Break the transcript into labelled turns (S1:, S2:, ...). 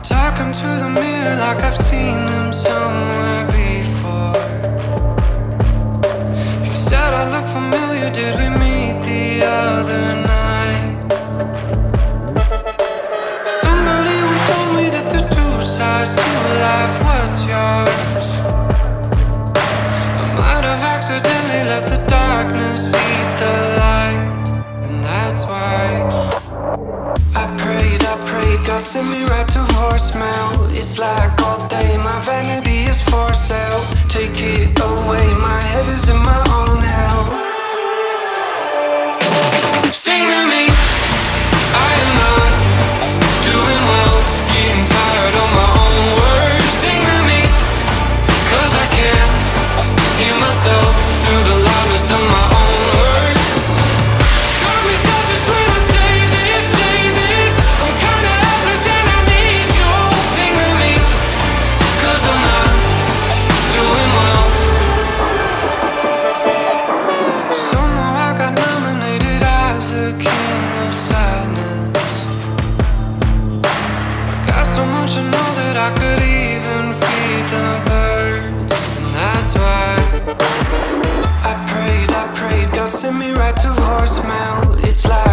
S1: Talking to the mirror like I've seen him somewhere before. He said I look familiar, did we meet the other night? Somebody once told me that there's two sides to life, what's yours? I might have accidentally let the darkness eat the light, and that's why I prayed, God sent me right to voicemail. It's like all day, my vanity is for sale. Take it away, my head is in my own hell. Sing to me, I am not doing well, getting tired of my own words. Sing to me, 'cause I can't hear myself through the loudness of my own words. Call me selfish when I say this. I'm kinda helpless and I need you. Sing to me, 'cause I'm not doing well. Somehow I got nominated as a king of sadness. I got so much to know that I could even feed the birds, and that's why I prayed, God sent me right to voicemail. It's like